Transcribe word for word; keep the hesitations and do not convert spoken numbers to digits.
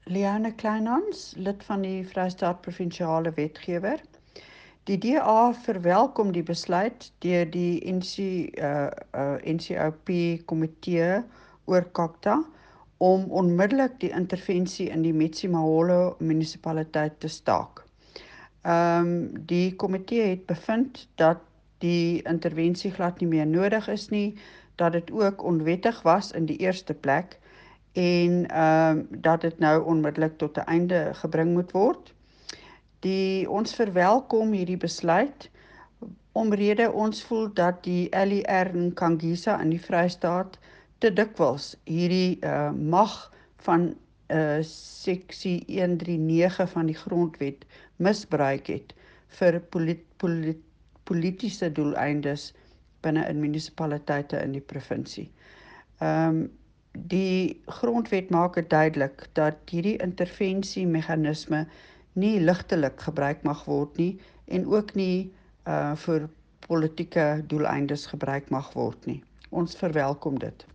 Liane Kleinhans, lid van die Vrystaat Provinsiale Wetgewer. Die D A verwelkom die besluit deur die N C, uh, uh, N C O P komitee oor Kakta om onmiddellik die intervensie in die Metsimaholo munisipaliteit te staak. Ehm um, die komitee het bevind dat die intervensie glad nie meer nodig is nie, dat dit ook onwettig was in die eerste plek en ehm um, dat dit nou onmiddellik tot 'n einde gebring moet word. Die ons verwelkom hierdie besluit omrede ons voel dat die L E R in Kangisa in die Vrystaat te dikwels hierdie uh, mag van uh, seksie honderd drie pos nege van die grondwet misbruik het vir polit, polit, politiese doeleindes binne in munisipaliteite in die provinsie. Ehm um, die grondwet maak dit duidelik dat hierdie intervensiemeganisme nie ligtelik gebruik mag word nie en ook nie uh vir politieke doeleindes gebruik mag word nie. Ons verwelkom dit.